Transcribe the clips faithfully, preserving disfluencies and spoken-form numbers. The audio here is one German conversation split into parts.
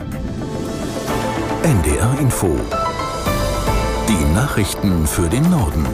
N D R Info. Die Nachrichten für den Norden.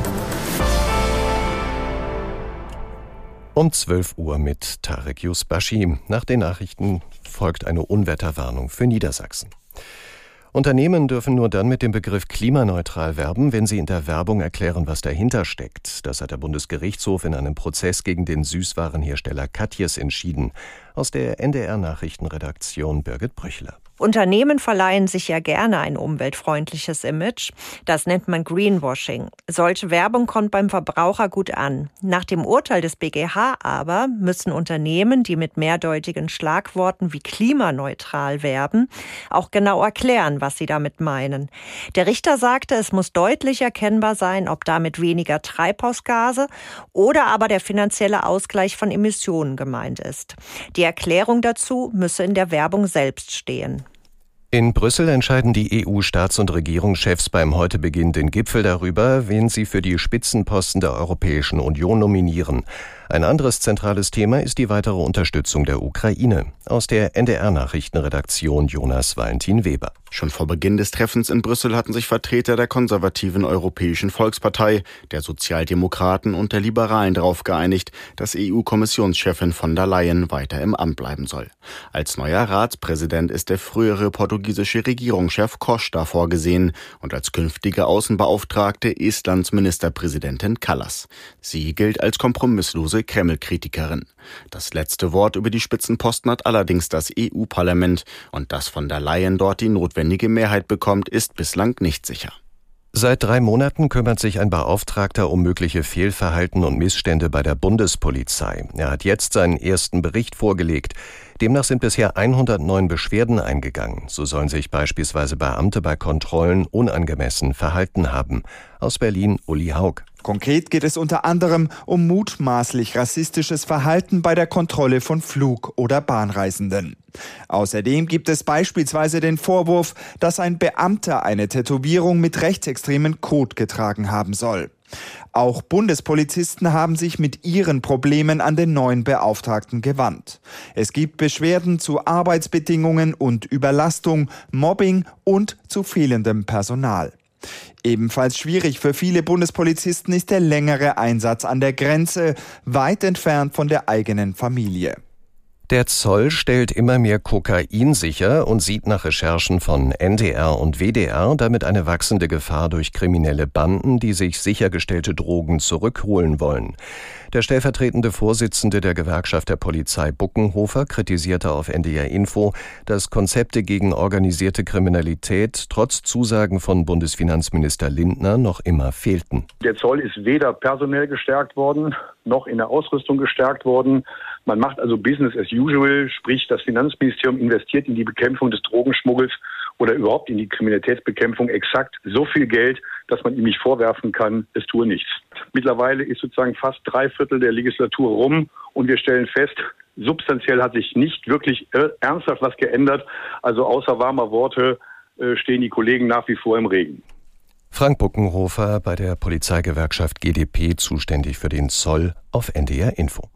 Um zwölf Uhr mit Tarek Yusbashi. Nach den Nachrichten folgt eine Unwetterwarnung für Niedersachsen. Unternehmen dürfen nur dann mit dem Begriff klimaneutral werben, wenn sie in der Werbung erklären, was dahinter steckt. Das hat der Bundesgerichtshof in einem Prozess gegen den Süßwarenhersteller Katjes entschieden. Aus der N D R-Nachrichtenredaktion Birgit Brüchler. Unternehmen verleihen sich ja gerne ein umweltfreundliches Image. Das nennt man Greenwashing. Solche Werbung kommt beim Verbraucher gut an. Nach dem Urteil des B G H aber müssen Unternehmen, die mit mehrdeutigen Schlagworten wie klimaneutral werben, auch genau erklären, was sie damit meinen. Der Richter sagte, es muss deutlich erkennbar sein, ob damit weniger Treibhausgase oder aber der finanzielle Ausgleich von Emissionen gemeint ist. Die Erklärung dazu müsse in der Werbung selbst stehen. In Brüssel entscheiden die E U-Staats- und Regierungschefs beim heute beginnenden Gipfel darüber, wen sie für die Spitzenposten der Europäischen Union nominieren. Ein anderes zentrales Thema ist die weitere Unterstützung der Ukraine. Aus der N D R-Nachrichtenredaktion Jonas Valentin Weber. Schon vor Beginn des Treffens in Brüssel hatten sich Vertreter der konservativen Europäischen Volkspartei, der Sozialdemokraten und der Liberalen darauf geeinigt, dass E U-Kommissionschefin von der Leyen weiter im Amt bleiben soll. Als neuer Ratspräsident ist der frühere portugiesische Regierungschef Costa vorgesehen und als künftige Außenbeauftragte Estlands Ministerpräsidentin Kallas. Sie gilt als kompromisslose Kreml-Kritikerin. Das letzte Wort über die Spitzenposten hat allerdings das E U-Parlament, und dass von der Leyen dort die notwendige Mehrheit bekommt, ist bislang nicht sicher. Seit drei Monaten kümmert sich ein Beauftragter um mögliche Fehlverhalten und Missstände bei der Bundespolizei. Er hat jetzt seinen ersten Bericht vorgelegt. Demnach sind bisher hundertneun Beschwerden eingegangen. So sollen sich beispielsweise Beamte bei Kontrollen unangemessen verhalten haben. Aus Berlin Uli Haug. Konkret geht es unter anderem um mutmaßlich rassistisches Verhalten bei der Kontrolle von Flug- oder Bahnreisenden. Außerdem gibt es beispielsweise den Vorwurf, dass ein Beamter eine Tätowierung mit rechtsextremen Code getragen haben soll. Auch Bundespolizisten haben sich mit ihren Problemen an den neuen Beauftragten gewandt. Es gibt Beschwerden zu Arbeitsbedingungen und Überlastung, Mobbing und zu fehlendem Personal. Ebenfalls schwierig für viele Bundespolizisten ist der längere Einsatz an der Grenze, weit entfernt von der eigenen Familie. Der Zoll stellt immer mehr Kokain sicher und sieht nach Recherchen von N D R und W D R damit eine wachsende Gefahr durch kriminelle Banden, die sich sichergestellte Drogen zurückholen wollen. Der stellvertretende Vorsitzende der Gewerkschaft der Polizei Buckenhofer kritisierte auf N D R Info, dass Konzepte gegen organisierte Kriminalität trotz Zusagen von Bundesfinanzminister Lindner noch immer fehlten. Der Zoll ist weder personell gestärkt worden, noch in der Ausrüstung gestärkt worden. Man macht also Business as usual, sprich das Finanzministerium investiert in die Bekämpfung des Drogenschmuggels oder überhaupt in die Kriminalitätsbekämpfung exakt so viel Geld, dass man ihm nicht vorwerfen kann, es tue nichts. Mittlerweile ist sozusagen fast drei Viertel der Legislatur rum und wir stellen fest, substanziell hat sich nicht wirklich ernsthaft was geändert. Also außer warmer Worte äh, stehen die Kollegen nach wie vor im Regen. Frank Buckenhofer bei der Polizeigewerkschaft G D P, zuständig für den Zoll, auf N D R Info.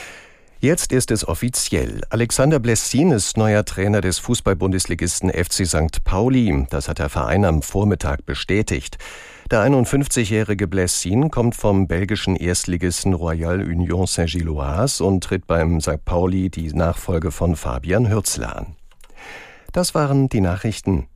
Jetzt ist es offiziell. Alexander Blessin ist neuer Trainer des Fußball-Bundesligisten F C Sankt Pauli. Das hat der Verein am Vormittag bestätigt. Der einundfünfzigjährige Blessin kommt vom belgischen Erstligisten Royal Union Saint-Gilloise und tritt beim Sankt Pauli die Nachfolge von Fabian Hürzeler an. Das waren die Nachrichten.